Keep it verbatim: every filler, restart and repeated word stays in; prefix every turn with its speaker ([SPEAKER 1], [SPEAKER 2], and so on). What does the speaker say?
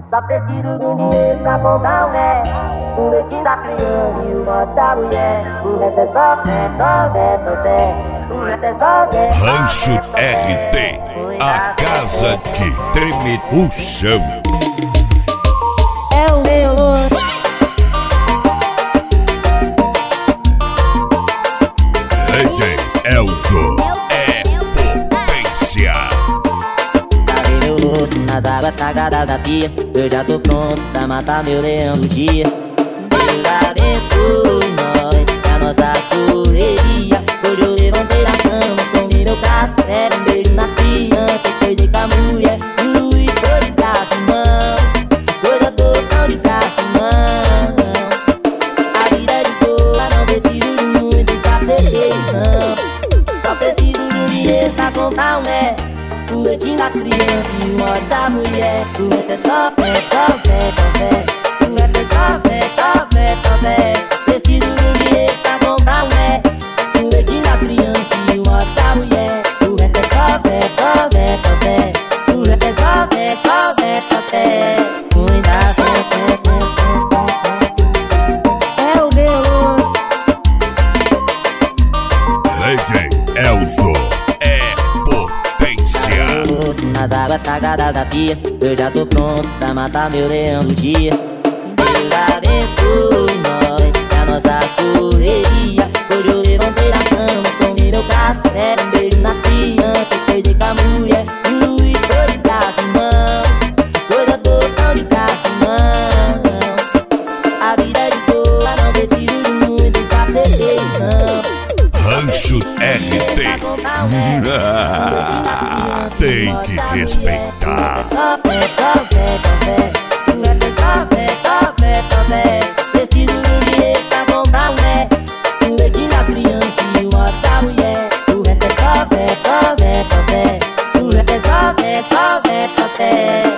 [SPEAKER 1] Só preciso de um dinheiro pra comprar um é o leitinho da criança e o mote da mulher. O resto é só fé, só fé, só fé. O resto é só fé.
[SPEAKER 2] Rancho R T, a casa que treme o chão.
[SPEAKER 1] É o meu louco.
[SPEAKER 2] D J Elzo é potência.
[SPEAKER 1] Lavei meu rosto nas águas sagradas da pia. Eu já tô pronto pra matar meu leão do dia. Deus abençoe nós, a nossa correria. Hoje eu levantei da cama, comi meu café. Um beijo nas crianças, beijei com a mulher. E o Luiz foi de braço, irmão. As coisas boas são de braço, irmão. A vida é de boa, não preciso de muito pra ser feliz, não. Só preciso de um dinheiro pra comprar um é o leitinho das crianças e o mote da mulher. O resto é só fé, só fé, só fé. O resto é só fé, só fé, só fé. Preciso de um dinheiro pra comprar um é o leitinho das crianças e o mote da mulher. O resto é só fé, só fé, só fé. O resto é só fé, só fé, só fé. Muita fé, fé, fé, fé, fé. É o meu
[SPEAKER 2] D J Elzo é potência.
[SPEAKER 1] nas águas sagradas da pia. Eu já tô pronto pra matar meu leão do dia. Deus abençoe nós, a nossa correria. Hoje eu levantei da cama, comi meu café. Um beijo nas crianças, beijei com a mulher. E o Luiz foi de braço, irmão. As coisas boas são de braço, irmão. A vida é de boa, não preciso de muito pra ser feliz, não.
[SPEAKER 2] Rancho R T, tem que respeitar.
[SPEAKER 1] Só fé, só fé, só fé. O resto é só fé, só fé, só fé. Preciso de um dinheiro pra comprar um é o leitinho das crianças e o mote da mulher. O resto é só fé, só fé, só fé. O resto é só fé, só fé, só fé.